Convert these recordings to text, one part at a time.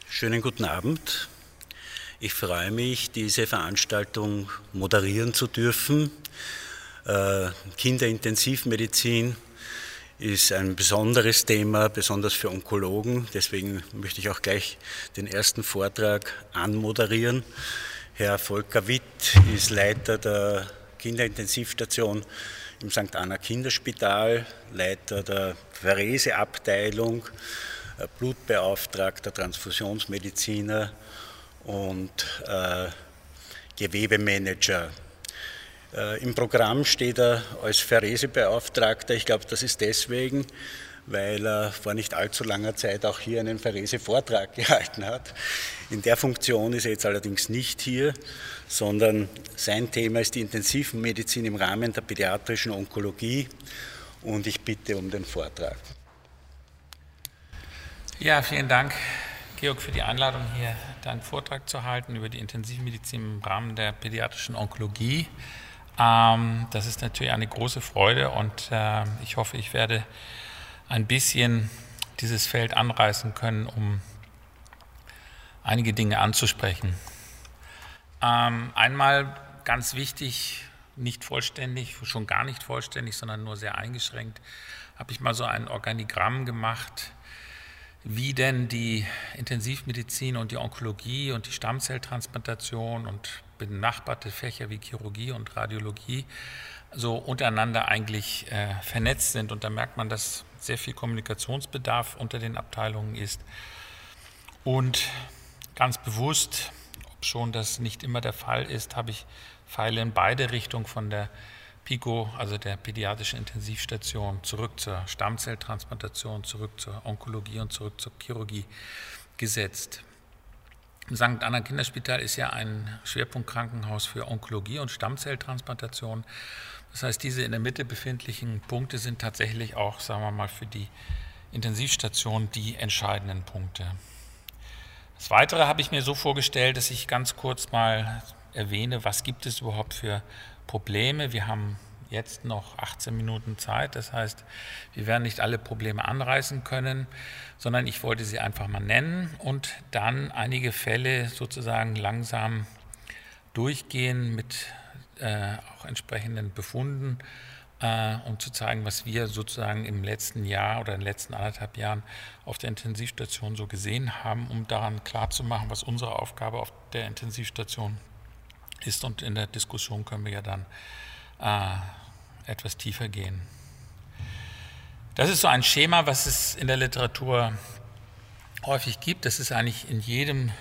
Schönen guten Abend. Ich freue mich, diese Veranstaltung moderieren zu dürfen. Kinderintensivmedizin ist ein besonderes Thema, besonders für Onkologen. Deswegen möchte ich auch gleich den ersten Vortrag anmoderieren. Herr Volker Witt ist Leiter der Kinderintensivstation im St. Anna Kinderspital, Leiter der Phareseabteilung, Blutbeauftragter, Transfusionsmediziner und Gewebemanager. Im Programm steht er als Pharesebeauftragter. Ich glaube, das ist deswegen, weil er vor nicht allzu langer Zeit auch hier einen Pharese-Vortrag gehalten hat. In der Funktion ist er jetzt allerdings nicht hier, sondern sein Thema ist die Intensivmedizin im Rahmen der pädiatrischen Onkologie und ich bitte um den Vortrag. Ja, vielen Dank, Georg, für die Einladung, hier deinen Vortrag zu halten über die Intensivmedizin im Rahmen der pädiatrischen Onkologie. Das ist natürlich eine große Freude und ich hoffe, ich werde ein bisschen dieses Feld anreißen können, um einige Dinge anzusprechen. Einmal ganz wichtig, nicht vollständig, schon gar nicht vollständig, sondern nur sehr eingeschränkt, habe ich mal so ein Organigramm gemacht, wie denn die Intensivmedizin und die Onkologie und die Stammzelltransplantation und benachbarte Fächer wie Chirurgie und Radiologie so untereinander eigentlich vernetzt sind. Und da merkt man, dass sehr viel Kommunikationsbedarf unter den Abteilungen ist. Und ganz bewusst, ob schon das nicht immer der Fall ist, habe ich Pfeile in beide Richtungen von der PICO, also der pädiatrischen Intensivstation, zurück zur Stammzelltransplantation, zurück zur Onkologie und zurück zur Chirurgie gesetzt. Im St. Anna Kinderspital ist ja ein Schwerpunktkrankenhaus für Onkologie und Stammzelltransplantation. Das heißt, diese in der Mitte befindlichen Punkte sind tatsächlich auch, sagen wir mal, für die Intensivstation die entscheidenden Punkte. Das Weitere habe ich mir so vorgestellt, dass ich ganz kurz mal erwähne, was gibt es überhaupt für Probleme. Wir haben jetzt noch 18 Minuten Zeit, das heißt, wir werden nicht alle Probleme anreißen können, sondern ich wollte sie einfach mal nennen und dann einige Fälle sozusagen langsam durchgehen mit auch entsprechenden Befunden, um zu zeigen, was wir sozusagen im letzten Jahr oder in den letzten 1,5 Jahren auf der Intensivstation so gesehen haben, um daran klarzumachen, was unsere Aufgabe auf der Intensivstation ist, und in der Diskussion können wir ja dann etwas tiefer gehen. Das ist so ein Schema, was es in der Literatur häufig gibt. Das ist eigentlich in jedem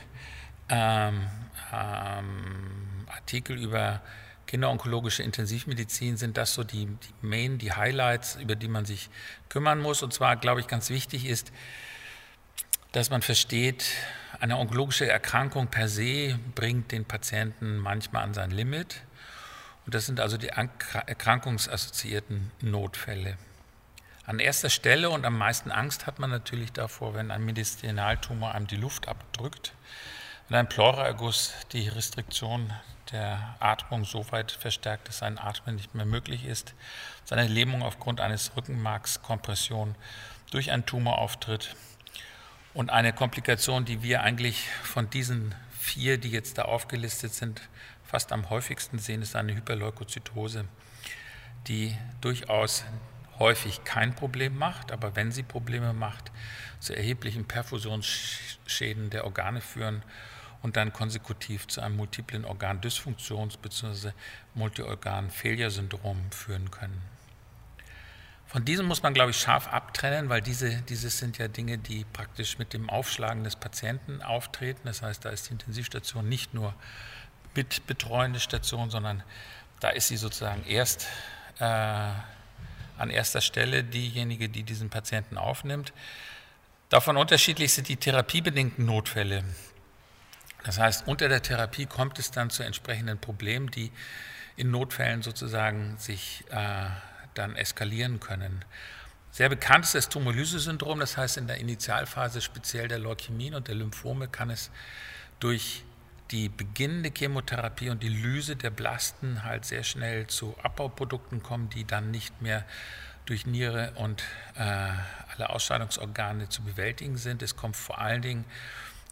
Artikel über kinderonkologische Intensivmedizin sind das so die Highlights, über die man sich kümmern muss. Und zwar, glaube ich, ganz wichtig ist, dass man versteht, eine onkologische Erkrankung per se bringt den Patienten manchmal an sein Limit. Und das sind also die erkrankungsassoziierten Notfälle. An erster Stelle und am meisten Angst hat man natürlich davor, wenn ein Mediastinaltumor einem die Luft abdrückt, wenn ein Pleuraerguss die Restriktion der Atmung so weit verstärkt, dass ein Atmen nicht mehr möglich ist, dass eine Lähmung aufgrund eines Rückenmarkskompression durch einen Tumor auftritt. Und eine Komplikation, die wir eigentlich von diesen 4, die jetzt da aufgelistet sind, fast am häufigsten sehen, ist eine Hyperleukozytose, die durchaus häufig kein Problem macht, aber wenn sie Probleme macht, zu erheblichen Perfusionsschäden der Organe führen und dann konsekutiv zu einem multiplen Organdysfunktions- bzw. Multiorgan-Failure-Syndrom führen können. Von diesem muss man, glaube ich, scharf abtrennen, weil dieses sind ja Dinge, die praktisch mit dem Aufschlagen des Patienten auftreten. Das heißt, da ist die Intensivstation nicht nur mitbetreuende Station, sondern da ist sie sozusagen erst an erster Stelle diejenige, die diesen Patienten aufnimmt. Davon unterschiedlich sind die therapiebedingten Notfälle. Das heißt, unter der Therapie kommt es dann zu entsprechenden Problemen, die in Notfällen sozusagen sich dann eskalieren können. Sehr bekannt ist das Tumorlyse-Syndrom, das heißt in der Initialphase speziell der Leukämien und der Lymphome kann es durch die beginnende Chemotherapie und die Lyse der Blasten halt sehr schnell zu Abbauprodukten kommen, die dann nicht mehr durch Niere und alle Ausscheidungsorgane zu bewältigen sind. Es kommt vor allen Dingen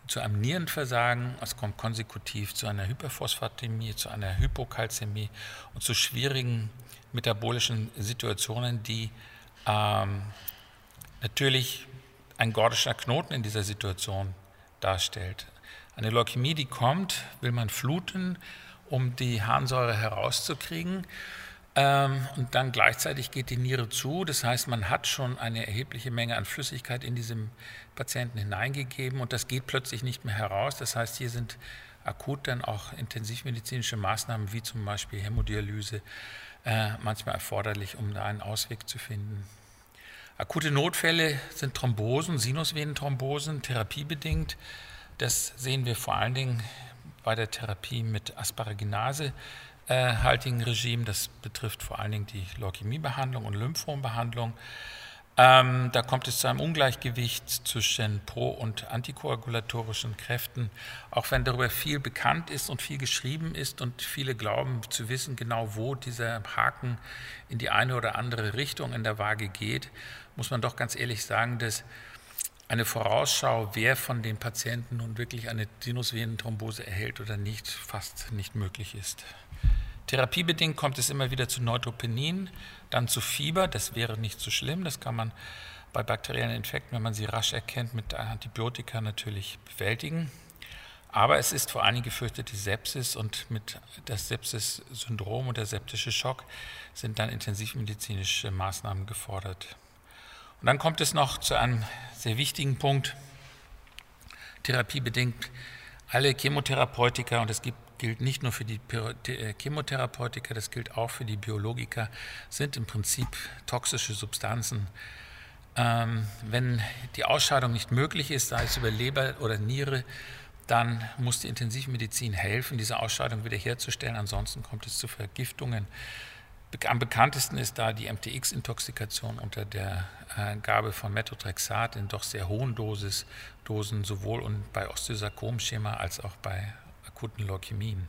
zu einem Nierenversagen, es kommt konsekutiv zu einer Hyperphosphatämie, zu einer Hypokalzämie und zu schwierigen metabolischen Situationen, die natürlich ein gordischer Knoten in dieser Situation darstellt. Eine Leukämie, die kommt, will man fluten, um die Harnsäure herauszukriegen. Und dann gleichzeitig geht die Niere zu. Das heißt, man hat schon eine erhebliche Menge an Flüssigkeit in diesem Patienten hineingegeben und das geht plötzlich nicht mehr heraus. Das heißt, hier sind akut dann auch intensivmedizinische Maßnahmen wie zum Beispiel Hämodialyse manchmal erforderlich, um da einen Ausweg zu finden. Akute Notfälle sind Thrombosen, Sinusvenenthrombosen, therapiebedingt. Das sehen wir vor allen Dingen bei der Therapie mit Asparaginase-haltigen Regime. Das betrifft vor allen Dingen die Leukämiebehandlung und Lymphombehandlung. Da kommt es zu einem Ungleichgewicht zwischen pro- und antikoagulatorischen Kräften. Auch wenn darüber viel bekannt ist und viel geschrieben ist und viele glauben zu wissen genau, wo dieser Haken in die eine oder andere Richtung in der Waage geht, muss man doch ganz ehrlich sagen, dass eine Vorausschau, wer von den Patienten nun wirklich eine Sinusvenenthrombose erhält oder nicht, fast nicht möglich ist. Therapiebedingt kommt es immer wieder zu Neutropenien, dann zu Fieber, das wäre nicht so schlimm, das kann man bei bakteriellen Infekten, wenn man sie rasch erkennt, mit Antibiotika natürlich bewältigen. Aber es ist vor allen Dingen gefürchtete Sepsis und mit das Sepsis-Syndrom und der septische Schock sind dann intensivmedizinische Maßnahmen gefordert. Und dann kommt es noch zu einem sehr wichtigen Punkt, therapiebedingt alle Chemotherapeutika, und das gilt nicht nur für die Chemotherapeutika, das gilt auch für die Biologika, sind im Prinzip toxische Substanzen. Wenn die Ausscheidung nicht möglich ist, sei es über Leber oder Niere, dann muss die Intensivmedizin helfen, diese Ausscheidung wiederherzustellen, ansonsten kommt es zu Vergiftungen. Am bekanntesten ist da die MTX-Intoxikation unter der Gabe von Methotrexat in doch sehr hohen Dosen, sowohl bei Osteosarkom-Schema als auch bei akuten Leukämien.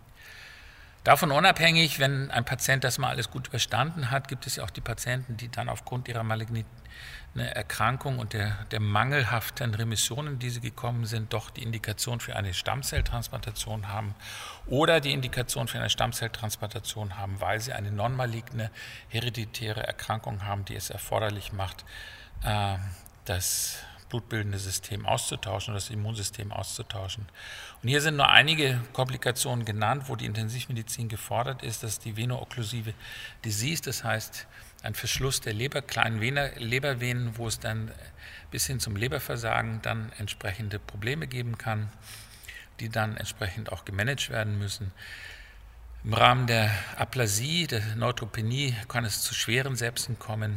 Davon unabhängig, wenn ein Patient das mal alles gut überstanden hat, gibt es ja auch die Patienten, die dann aufgrund ihrer malignen Erkrankung und der mangelhaften Remissionen, die sie gekommen sind, doch die Indikation für eine Stammzelltransplantation haben oder die Indikation für eine Stammzelltransplantation haben, weil sie eine non-maligne hereditäre Erkrankung haben, die es erforderlich macht, das blutbildende System auszutauschen oder das Immunsystem auszutauschen. Und hier sind nur einige Komplikationen genannt, wo die Intensivmedizin gefordert ist. Das ist die veno-okklusive Disease, das heißt ein Verschluss der kleinen Lebervenen, wo es dann bis hin zum Leberversagen dann entsprechende Probleme geben kann, die dann entsprechend auch gemanagt werden müssen. Im Rahmen der Aplasie, der Neutropenie, kann es zu schweren Sepsen kommen.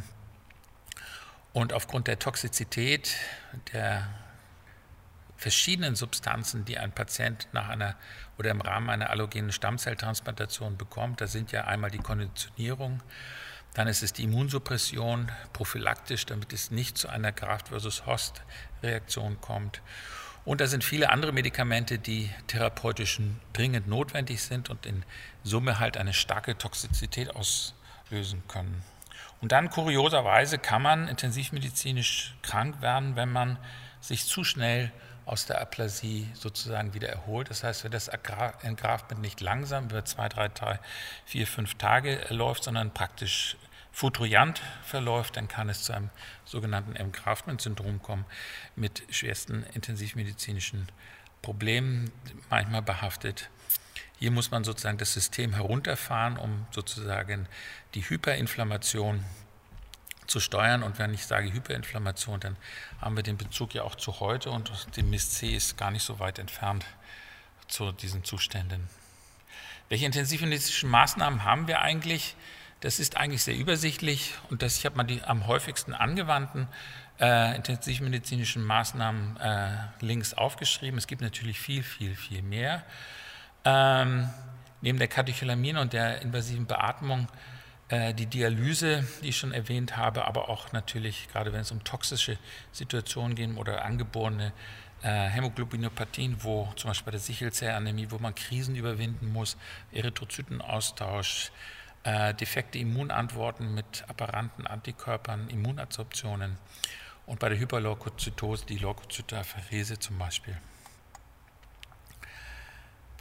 Und aufgrund der Toxizität der verschiedenen Substanzen, die ein Patient nach einer oder im Rahmen einer allogenen Stammzelltransplantation bekommt, da sind ja einmal die Konditionierung, dann ist es die Immunsuppression, prophylaktisch, damit es nicht zu einer Graft-versus-Host-Reaktion kommt. Und da sind viele andere Medikamente, die therapeutisch dringend notwendig sind und in Summe halt eine starke Toxizität auslösen können. Und dann kurioserweise kann man intensivmedizinisch krank werden, wenn man sich zu schnell aus der Aplasie sozusagen wieder erholt. Das heißt, wenn das Engraftment nicht langsam über 2, 3, 4, 5 Tage läuft, sondern praktisch foutroyant verläuft, dann kann es zu einem sogenannten Engraftment-Syndrom kommen mit schwersten intensivmedizinischen Problemen, manchmal behaftet. Hier muss man sozusagen das System herunterfahren, um sozusagen die Hyperinflammation zu steuern. Und wenn ich sage Hyperinflammation, dann haben wir den Bezug ja auch zu heute und die MIS-C ist gar nicht so weit entfernt zu diesen Zuständen. Welche intensivmedizinischen Maßnahmen haben wir eigentlich? Das ist eigentlich sehr übersichtlich und ich habe mal die am häufigsten angewandten intensivmedizinischen Maßnahmen links aufgeschrieben. Es gibt natürlich viel mehr. Neben der Katecholamine und der invasiven Beatmung die Dialyse, die ich schon erwähnt habe, aber auch natürlich, gerade wenn es um toxische Situationen geht oder angeborene Hämoglobinopathien, wo zum Beispiel bei der Sichelzellanämie, wo man Krisen überwinden muss, Erythrozytenaustausch, defekte Immunantworten mit aberranten Antikörpern, Immunadsorptionen und bei der Hyperleukozytose die Leukozytapherese zum Beispiel.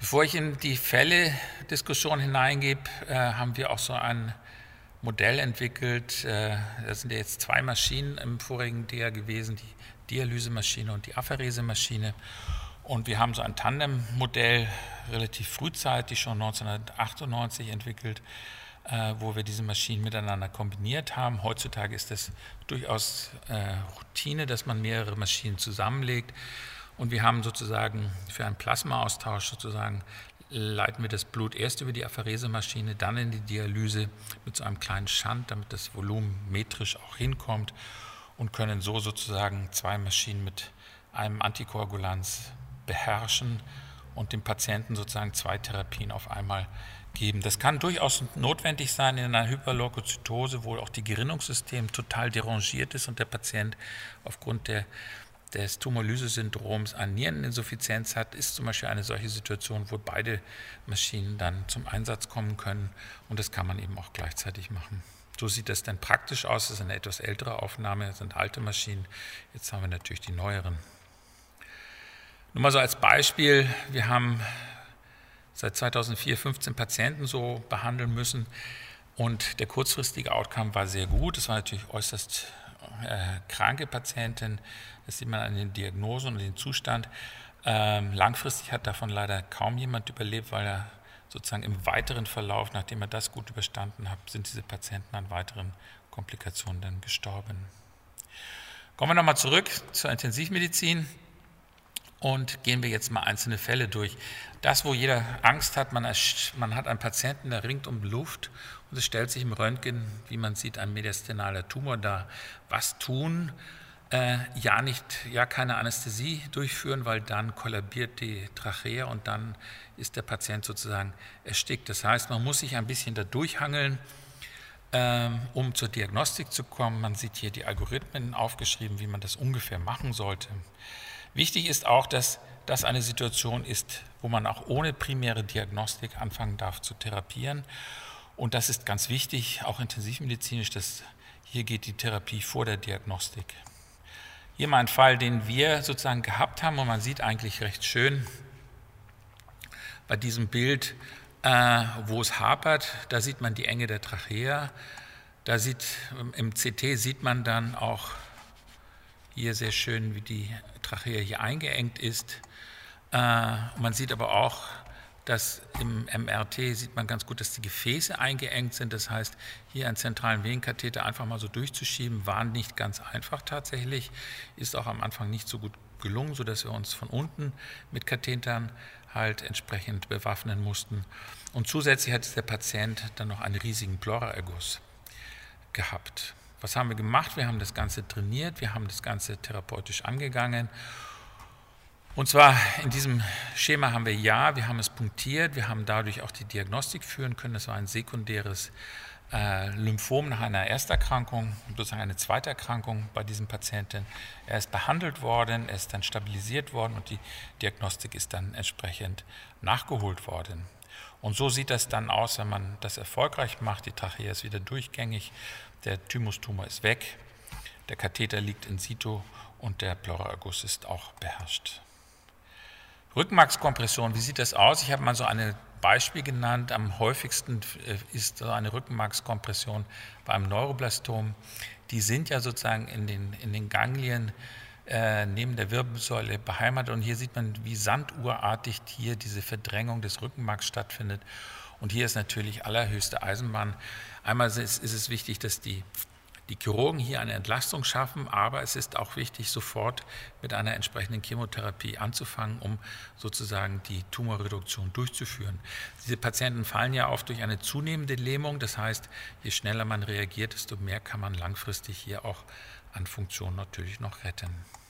Bevor ich in die Fälle-Diskussion hineingebe, haben wir auch so ein Modell entwickelt. Das sind ja jetzt 2 Maschinen im vorigen Dia gewesen, die Dialysemaschine und die Apherese-Maschine. Und wir haben so ein Tandem-Modell relativ frühzeitig, schon 1998 entwickelt, wo wir diese Maschinen miteinander kombiniert haben. Heutzutage ist das durchaus Routine, dass man mehrere Maschinen zusammenlegt. Und wir haben sozusagen für einen Plasmaaustausch leiten wir das Blut erst über die Apherese-Maschine, dann in die Dialyse mit so einem kleinen Shunt, damit das Volumen metrisch auch hinkommt, und können so sozusagen 2 Maschinen mit einem Antikoagulanz beherrschen und dem Patienten sozusagen 2 Therapien auf einmal geben. Das kann durchaus notwendig sein in einer Hyperleukozytose, wo auch die Gerinnungssystem total derangiert ist und der Patient aufgrund des Tumorlyse-Syndroms eine Niereninsuffizienz hat, ist zum Beispiel eine solche Situation, wo beide Maschinen dann zum Einsatz kommen können, und das kann man eben auch gleichzeitig machen. So sieht das dann praktisch aus. Das ist eine etwas ältere Aufnahme, das sind alte Maschinen. Jetzt haben wir natürlich die neueren. Nur mal so als Beispiel, wir haben seit 2004 15 Patienten so behandeln müssen und der kurzfristige Outcome war sehr gut. Es war natürlich äußerst kranke Patientin, das sieht man an den Diagnosen und den Zustand. Langfristig hat davon leider kaum jemand überlebt, weil er sozusagen im weiteren Verlauf, nachdem er das gut überstanden hat, sind diese Patienten an weiteren Komplikationen dann gestorben. Kommen wir nochmal zurück zur Intensivmedizin und gehen wir jetzt mal einzelne Fälle durch. Das, wo jeder Angst hat, man hat einen Patienten, der ringt um Luft und es stellt sich im Röntgen, wie man sieht, ein mediastinaler Tumor dar. Was tun? Keine Anästhesie durchführen, weil dann kollabiert die Trachea und dann ist der Patient sozusagen erstickt. Das heißt, man muss sich ein bisschen da durchhangeln, um zur Diagnostik zu kommen. Man sieht hier die Algorithmen aufgeschrieben, wie man das ungefähr machen sollte. Wichtig ist auch, dass das eine Situation ist, wo man auch ohne primäre Diagnostik anfangen darf zu therapieren. Und das ist ganz wichtig, auch intensivmedizinisch, hier geht die Therapie vor der Diagnostik. Hier mal ein Fall, den wir sozusagen gehabt haben, und man sieht eigentlich recht schön bei diesem Bild, wo es hapert, da sieht man die Enge der Trachea, im CT sieht man dann auch hier sehr schön, wie die Trachea hier eingeengt ist. Man sieht aber auch, dass im MRT sieht man ganz gut, dass die Gefäße eingeengt sind. Das heißt, hier einen zentralen Venenkatheter einfach mal so durchzuschieben, war nicht ganz einfach tatsächlich, ist auch am Anfang nicht so gut gelungen, sodass wir uns von unten mit Kathetern halt entsprechend bewaffnen mussten. Und zusätzlich hat der Patient dann noch einen riesigen Pleuraerguss gehabt. Was haben wir gemacht? Wir haben das Ganze trainiert, wir haben das Ganze therapeutisch angegangen. Und zwar in diesem Schema haben wir haben es punktiert, wir haben dadurch auch die Diagnostik führen können. Das war ein sekundäres Lymphom nach einer Ersterkrankung, sozusagen eine Zweiterkrankung bei diesem Patienten. Er ist behandelt worden, er ist dann stabilisiert worden und die Diagnostik ist dann entsprechend nachgeholt worden. Und so sieht das dann aus, wenn man das erfolgreich macht. Die Trachea ist wieder durchgängig, der Thymustumor ist weg, der Katheter liegt in situ und der Pleuraerguss ist auch beherrscht. Rückenmarkskompression, wie sieht das aus? Ich habe mal so ein Beispiel genannt. Am häufigsten ist so eine Rückenmarkskompression bei einem Neuroblastom. Die sind ja sozusagen in den Ganglien neben der Wirbelsäule beheimatet. Und hier sieht man, wie sanduhrartig hier diese Verdrängung des Rückenmarks stattfindet. Und hier ist natürlich allerhöchste Eisenbahn. Einmal ist es wichtig, dass die Chirurgen hier eine Entlastung schaffen, aber es ist auch wichtig, sofort mit einer entsprechenden Chemotherapie anzufangen, um sozusagen die Tumorreduktion durchzuführen. Diese Patienten fallen ja auf durch eine zunehmende Lähmung, das heißt, je schneller man reagiert, desto mehr kann man langfristig hier auch an Funktion natürlich noch retten.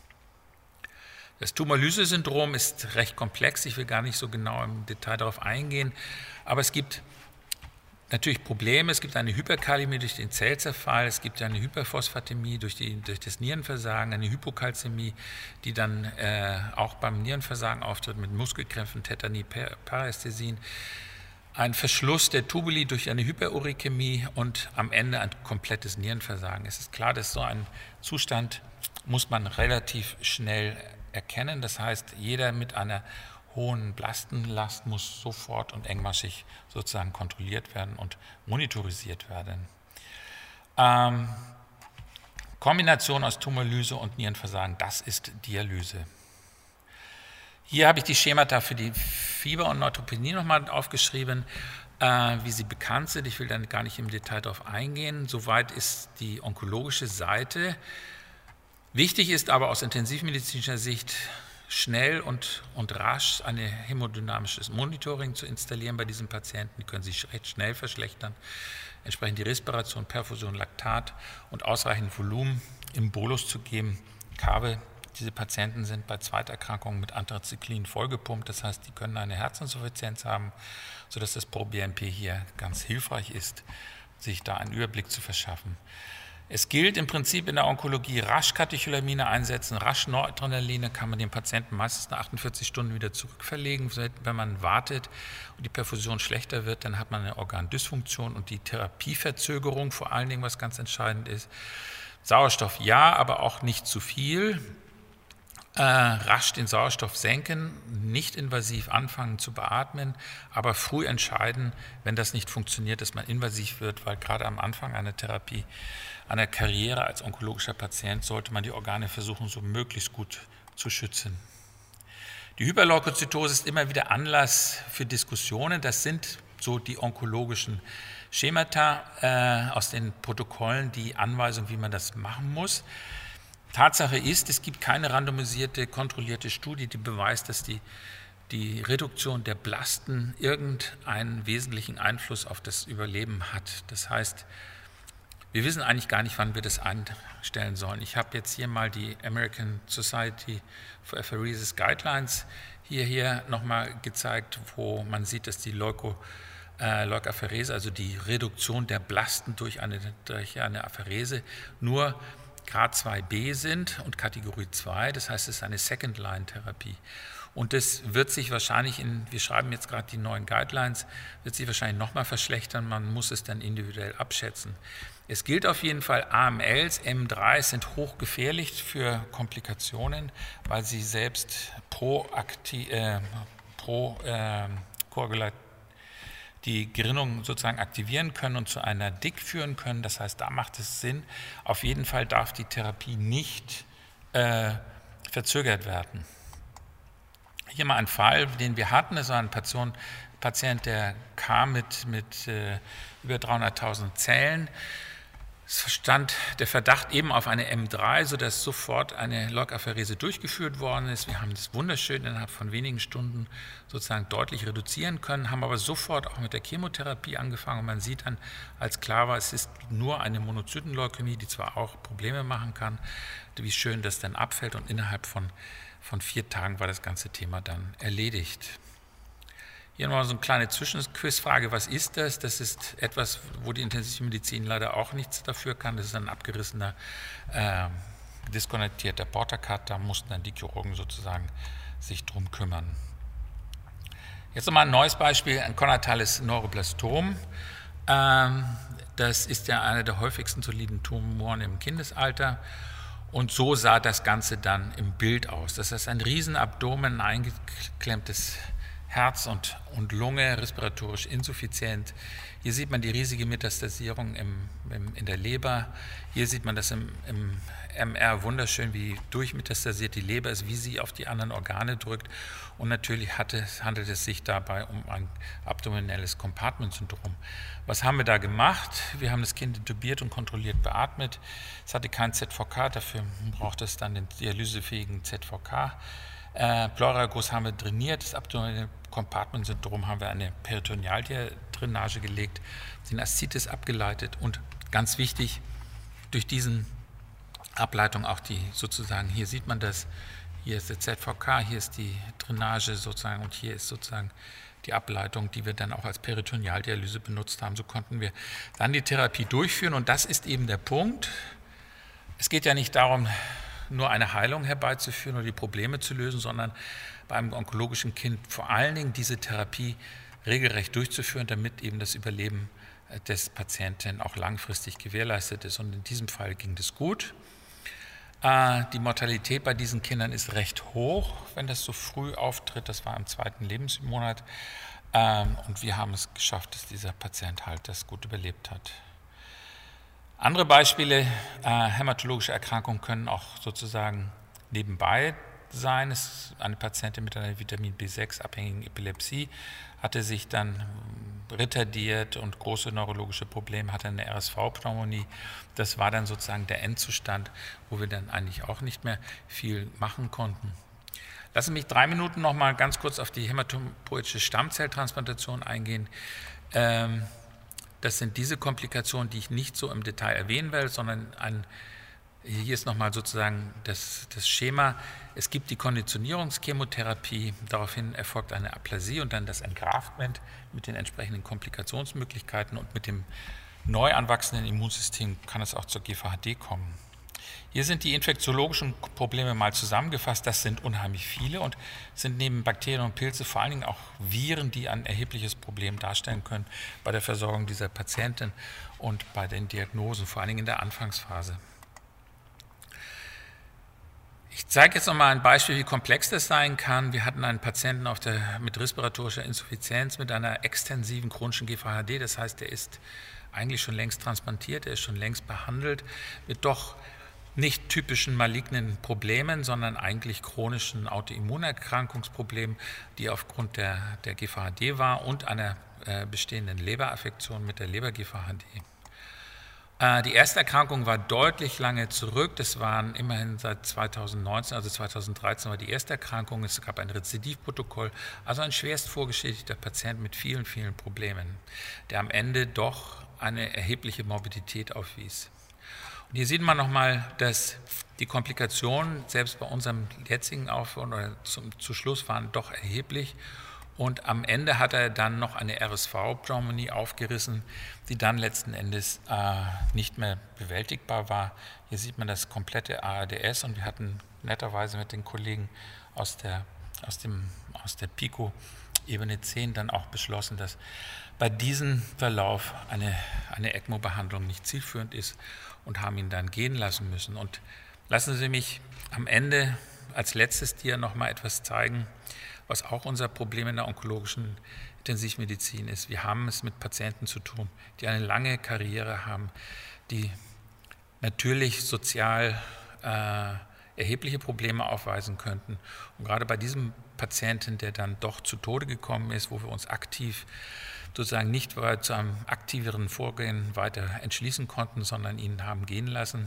Das Tumorlyse-Syndrom ist recht komplex, ich will gar nicht so genau im Detail darauf eingehen, aber es gibt natürlich Probleme, es gibt eine Hyperkalämie durch den Zellzerfall, es gibt eine Hyperphosphatämie durch das Nierenversagen, eine Hypokalzämie, die dann auch beim Nierenversagen auftritt mit Muskelkrämpfen, Tetanie, Parästhesien, ein Verschluss der Tubuli durch eine Hyperurikämie und am Ende ein komplettes Nierenversagen. Es ist klar, dass so ein Zustand muss man relativ schnell erkennen, das heißt, jeder mit einer hohen Blastenlast muss sofort und engmaschig sozusagen kontrolliert werden und monitorisiert werden. Kombination aus Tumorlyse und Nierenversagen, das ist Dialyse. Hier habe ich die Schemata für die Fieber und Neutropenie nochmal aufgeschrieben, wie sie bekannt sind. Ich will dann gar nicht im Detail darauf eingehen. Soweit ist die onkologische Seite. Wichtig ist aber aus intensivmedizinischer Sicht, schnell und rasch ein hämodynamisches Monitoring zu installieren bei diesen Patienten. Die können sich recht schnell verschlechtern. Entsprechend die Respiration, Perfusion, Laktat und ausreichend Volumen im Bolus zu geben. Kave, diese Patienten sind bei Zweiterkrankungen mit Anthracyclin vollgepumpt. Das heißt, die können eine Herzinsuffizienz haben, sodass das ProBNP hier ganz hilfreich ist, sich da einen Überblick zu verschaffen. Es gilt im Prinzip in der Onkologie rasch Katecholamine einsetzen, rasch Noradrenaline, kann man den Patienten meistens nach 48 Stunden wieder zurückverlegen. Wenn man wartet und die Perfusion schlechter wird, dann hat man eine Organdysfunktion und die Therapieverzögerung vor allen Dingen, was ganz entscheidend ist. Sauerstoff ja, aber auch nicht zu viel. Rasch den Sauerstoff senken, nicht invasiv anfangen zu beatmen, aber früh entscheiden, wenn das nicht funktioniert, dass man invasiv wird, weil gerade am Anfang einer Therapie, einer Karriere als onkologischer Patient sollte man die Organe versuchen, so möglichst gut zu schützen. Die Hyperleukozytose ist immer wieder Anlass für Diskussionen. Das sind so die onkologischen Schemata aus den Protokollen, die Anweisung, wie man das machen muss. Tatsache ist, es gibt keine randomisierte, kontrollierte Studie, die beweist, dass die Reduktion der Blasten irgendeinen wesentlichen Einfluss auf das Überleben hat. Das heißt, wir wissen eigentlich gar nicht, wann wir das einstellen sollen. Ich habe jetzt hier mal die American Society for Apheresis Guidelines hier nochmal gezeigt, wo man sieht, dass die Leukapherese, also die Reduktion der Blasten durch eine Apherese, nur Grad 2b sind und Kategorie 2, das heißt, es ist eine Second-Line-Therapie. Und das wird sich wahrscheinlich, wir schreiben jetzt gerade die neuen Guidelines, wird sich wahrscheinlich nochmal verschlechtern, man muss es dann individuell abschätzen. Es gilt auf jeden Fall, AMLs, M3 sind hochgefährlich für Komplikationen, weil sie selbst die Gerinnung sozusagen aktivieren können und zu einer DIC führen können. Das heißt, da macht es Sinn. Auf jeden Fall darf die Therapie nicht verzögert werden. Hier mal ein Fall, den wir hatten. Das war ein Patient, der kam mit über 300.000 Zellen. Es stand der Verdacht eben auf eine M3, sodass sofort eine Leukapherese durchgeführt worden ist. Wir haben das wunderschön innerhalb von wenigen Stunden sozusagen deutlich reduzieren können, haben aber sofort auch mit der Chemotherapie angefangen. Und man sieht dann, als klar war, es ist nur eine Monozytenleukämie, die zwar auch Probleme machen kann, wie schön das dann abfällt. Und innerhalb von 4 Tagen war das ganze Thema dann erledigt. Hier nochmal so eine kleine Zwischenquizfrage, was ist das? Das ist etwas, wo die Intensivmedizin leider auch nichts dafür kann. Das ist ein abgerissener, diskonnektierter Portakat, da mussten dann die Chirurgen sozusagen sich drum kümmern. Jetzt nochmal ein neues Beispiel, ein konatales Neuroblastom. Das ist ja einer der häufigsten soliden Tumoren im Kindesalter. Und so sah das Ganze dann im Bild aus. Das ist ein Riesenabdomen, ein eingeklemmtes Herz und Lunge, respiratorisch insuffizient. Hier sieht man die riesige Metastasierung in der Leber. Hier sieht man das im MR wunderschön, wie durchmetastasiert die Leber ist, wie sie auf die anderen Organe drückt. Und natürlich handelt es sich dabei um ein abdominelles Compartment-Syndrom. Was haben wir da gemacht? Wir haben das Kind intubiert und kontrolliert beatmet. Es hatte kein ZVK, dafür braucht es dann den dialysefähigen ZVK. Pleuragus haben wir drainiert, das abdominale Compartment-Syndrom haben wir eine Peritonealdrainage gelegt, den Aszites abgeleitet und ganz wichtig, durch diesen Ableitung auch die sozusagen, hier sieht man das, hier ist der ZVK, hier ist die Drainage sozusagen und hier ist sozusagen die Ableitung, die wir dann auch als Peritonealdialyse benutzt haben. So konnten wir dann die Therapie durchführen und das ist eben der Punkt. Es geht ja nicht darum, nur eine Heilung herbeizuführen oder die Probleme zu lösen, sondern bei einem onkologischen Kind vor allen Dingen diese Therapie regelrecht durchzuführen, damit eben das Überleben des Patienten auch langfristig gewährleistet ist. Und in diesem Fall ging das gut. Die Mortalität bei diesen Kindern ist recht hoch, wenn das so früh auftritt. Das war im 2. Lebensmonat. Und wir haben es geschafft, dass dieser Patient halt das gut überlebt hat. Andere Beispiele, hämatologische Erkrankungen können auch sozusagen nebenbei sein. Eine Patientin mit einer Vitamin B6-abhängigen Epilepsie hatte sich dann retardiert und große neurologische Probleme, hatte eine RSV-Pneumonie. Das war dann sozusagen der Endzustand, wo wir dann eigentlich auch nicht mehr viel machen konnten. Lassen Sie mich 3 Minuten noch mal ganz kurz auf die hämatopoietische Stammzelltransplantation eingehen. Das sind diese Komplikationen, die ich nicht so im Detail erwähnen will, sondern hier ist nochmal sozusagen das Schema. Es gibt die Konditionierungschemotherapie, daraufhin erfolgt eine Aplasie und dann das Engraftment mit den entsprechenden Komplikationsmöglichkeiten und mit dem neu anwachsenden Immunsystem kann es auch zur GvHD kommen. Hier sind die infektiologischen Probleme mal zusammengefasst, das sind unheimlich viele und sind neben Bakterien und Pilze vor allen Dingen auch Viren, die ein erhebliches Problem darstellen können bei der Versorgung dieser Patienten und bei den Diagnosen, vor allen Dingen in der Anfangsphase. Ich zeige jetzt nochmal ein Beispiel, wie komplex das sein kann. Wir hatten einen Patienten mit respiratorischer Insuffizienz mit einer extensiven chronischen GvHD, das heißt, der ist eigentlich schon längst transplantiert, er ist schon längst behandelt, mit doch nicht typischen malignen Problemen, sondern eigentlich chronischen Autoimmunerkrankungsproblemen, die aufgrund der GvHD war und einer bestehenden Leberaffektion mit der Leber-GvHD. Die erste Erkrankung war deutlich lange zurück, das waren immerhin seit 2019, also 2013 war die erste Erkrankung, es gab ein Rezidivprotokoll, also ein schwerst vorgeschädigter Patient mit vielen, vielen Problemen, der am Ende doch eine erhebliche Morbidität aufwies. Und hier sieht man nochmal, dass die Komplikationen selbst bei unserem jetzigen Aufwand oder zu Schluss waren doch erheblich. Und am Ende hat er dann noch eine RSV-Pneumonie aufgerissen, die dann letzten Endes nicht mehr bewältigbar war. Hier sieht man das komplette ARDS und wir hatten netterweise mit den Kollegen aus der PICO Ebene 10 dann auch beschlossen, dass bei diesem Verlauf eine ECMO-Behandlung nicht zielführend ist und haben ihn dann gehen lassen müssen. Und lassen Sie mich am Ende als letztes dir noch mal etwas zeigen, was auch unser Problem in der onkologischen Intensivmedizin ist. Wir haben es mit Patienten zu tun, die eine lange Karriere haben, die natürlich sozial erhebliche Probleme aufweisen könnten. Und gerade bei diesem Patienten, der dann doch zu Tode gekommen ist, wo wir uns aktiv sozusagen nicht zu einem aktiveren Vorgehen weiter entschließen konnten, sondern ihn haben gehen lassen,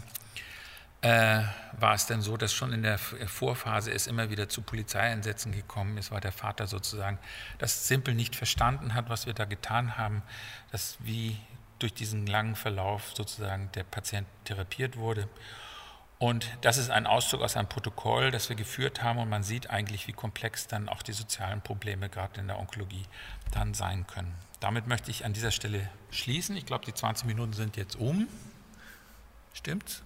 war es dann so, dass schon in der Vorphase es immer wieder zu Polizeieinsätzen gekommen ist, weil der Vater sozusagen das simpel nicht verstanden hat, was wir da getan haben, dass wie durch diesen langen Verlauf sozusagen der Patient therapiert wurde. Und das ist ein Auszug aus einem Protokoll, das wir geführt haben und man sieht eigentlich, wie komplex dann auch die sozialen Probleme gerade in der Onkologie dann sein können. Damit möchte ich an dieser Stelle schließen. Ich glaube, die 20 Minuten sind jetzt um. Stimmt's?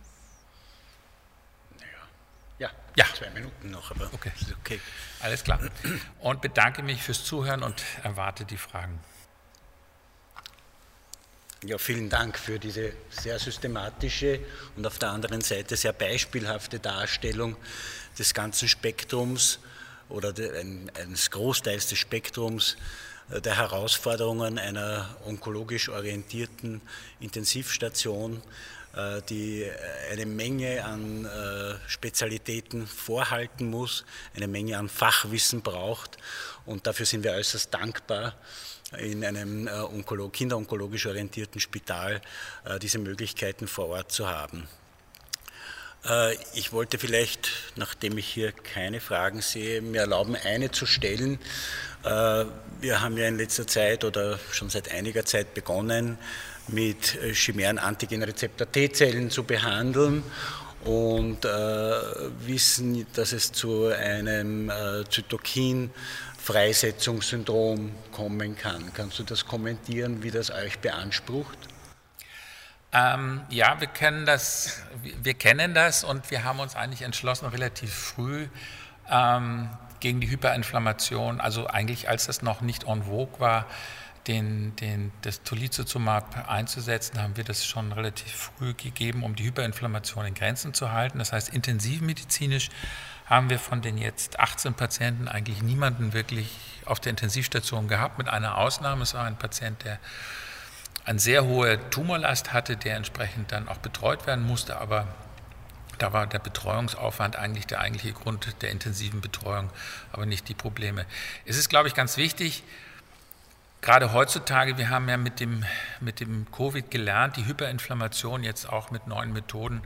Ja, 2 Minuten noch, aber okay. Ist okay. Alles klar. Und bedanke mich fürs Zuhören und erwarte die Fragen. Ja, vielen Dank für diese sehr systematische und auf der anderen Seite sehr beispielhafte Darstellung des ganzen Spektrums oder eines Großteils des Spektrums der Herausforderungen einer onkologisch orientierten Intensivstation, die eine Menge an Spezialitäten vorhalten muss, eine Menge an Fachwissen braucht und dafür sind wir äußerst dankbar, in einem kinderonkologisch orientierten Spital diese Möglichkeiten vor Ort zu haben. Ich wollte vielleicht, nachdem ich hier keine Fragen sehe, mir erlauben, eine zu stellen. Wir haben ja in letzter Zeit oder schon seit einiger Zeit begonnen, mit chimären Antigenrezeptor T-Zellen zu behandeln und wissen, dass es zu einem Zytokin-Freisetzungssyndrom kommen kann. Kannst du das kommentieren, wie das euch beansprucht? Ja, wir kennen das und wir haben uns eigentlich entschlossen, relativ früh gegen die Hyperinflammation, also eigentlich als das noch nicht en vogue war, das Tocilizumab einzusetzen, haben wir das schon relativ früh gegeben, um die Hyperinflammation in Grenzen zu halten. Das heißt, intensivmedizinisch haben wir von den jetzt 18 Patienten eigentlich niemanden wirklich auf der Intensivstation gehabt, mit einer Ausnahme. Es war ein Patient, der eine sehr hohe Tumorlast hatte, der entsprechend dann auch betreut werden musste, aber da war der Betreuungsaufwand eigentlich der eigentliche Grund der intensiven Betreuung, aber nicht die Probleme. Es ist, glaube ich, ganz wichtig, gerade heutzutage, wir haben ja mit dem Covid gelernt, die Hyperinflammation jetzt auch mit neuen Methoden,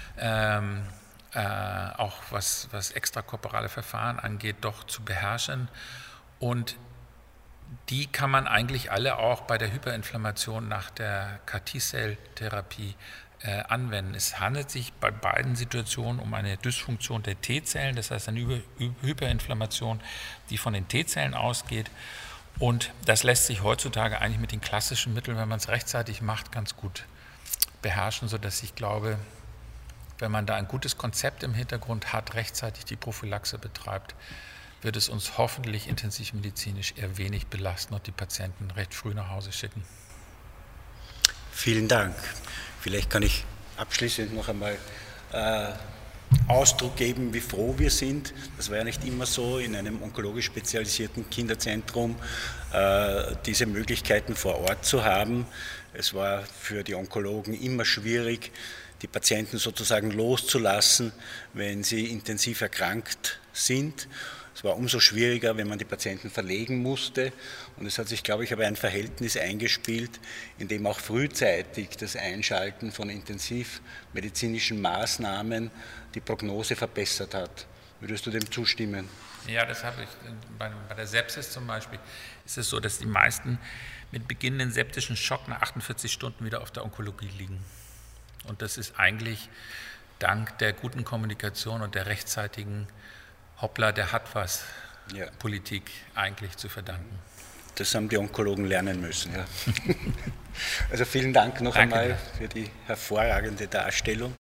auch was extrakorporale Verfahren angeht, doch zu beherrschen. Und die kann man eigentlich alle auch bei der Hyperinflammation nach der CAR-T-Cell-Therapie anwenden. Es handelt sich bei beiden Situationen um eine Dysfunktion der T-Zellen, das heißt eine Hyperinflammation, die von den T-Zellen ausgeht. Und das lässt sich heutzutage eigentlich mit den klassischen Mitteln, wenn man es rechtzeitig macht, ganz gut beherrschen, sodass ich glaube, wenn man da ein gutes Konzept im Hintergrund hat, rechtzeitig die Prophylaxe betreibt, wird es uns hoffentlich intensivmedizinisch eher wenig belasten und die Patienten recht früh nach Hause schicken. Vielen Dank. Vielleicht kann ich abschließend noch einmal Ausdruck geben, wie froh wir sind. Das war ja nicht immer so, in einem onkologisch spezialisierten Kinderzentrum diese Möglichkeiten vor Ort zu haben. Es war für die Onkologen immer schwierig, die Patienten sozusagen loszulassen, wenn sie intensiv erkrankt sind. Es war umso schwieriger, wenn man die Patienten verlegen musste. Und es hat sich, glaube ich, aber ein Verhältnis eingespielt, in dem auch frühzeitig das Einschalten von intensivmedizinischen Maßnahmen die Prognose verbessert hat. Würdest du dem zustimmen? Ja, das habe ich. Bei der Sepsis zum Beispiel ist es so, dass die meisten mit beginnenden septischen Schock nach 48 Stunden wieder auf der Onkologie liegen. Und das ist eigentlich dank der guten Kommunikation und der rechtzeitigen Hoppla, der hat was, ja, Politik eigentlich zu verdanken. Das haben die Onkologen lernen müssen. Ja. Also vielen Dank noch einmal für die hervorragende Darstellung.